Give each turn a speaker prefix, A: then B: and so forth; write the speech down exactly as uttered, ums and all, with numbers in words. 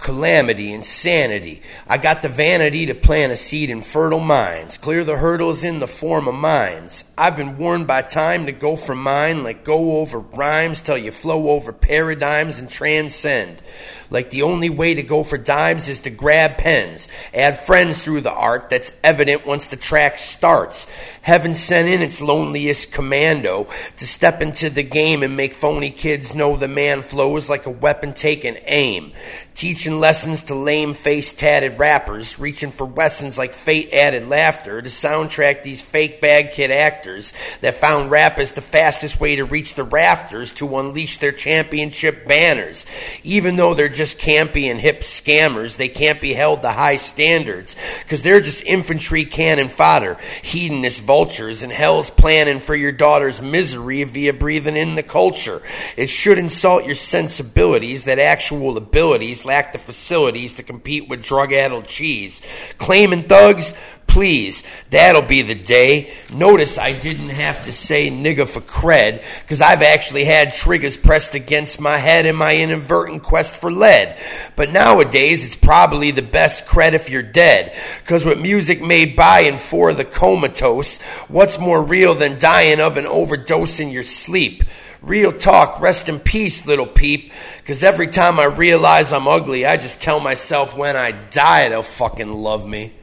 A: calamity, insanity. I got the vanity to plant a seed in fertile minds, clear the hurdles in the form of mines. I've been warned by time to go for mine, let go over rhymes till you flow over paradigms and transcend. Like the only way to go for dimes is to grab pens, add friends through the art that's evident once the track starts. Heaven sent in its loneliest commando to step into the game and make phony kids know the man flows like a weapon taking aim. Teaching lessons to lame-faced tatted rappers, reaching for lessons like fate added laughter to soundtrack these fake bag kid actors that found rap as the fastest way to reach the rafters to unleash their championship banners. Even though they're just campy and hip scammers, they can't be held to high standards because they're just infantry cannon fodder, hedonist vultures, and hell's planning for your daughter's misery via breathing in the culture. It should insult your sensibilities that actual abilities lack the facilities to compete with drug-addled cheese. Claiming thugs? Please, that'll be the day. Notice I didn't have to say nigga for cred, because I've actually had triggers pressed against my head in my inadvertent quest for lead. But nowadays, it's probably the best cred if you're dead, because with music made by and for the comatose, what's more real than dying of an overdose in your sleep? Real talk, rest in peace, little peep, because every time I realize I'm ugly, I just tell myself when I die they'll fucking love me.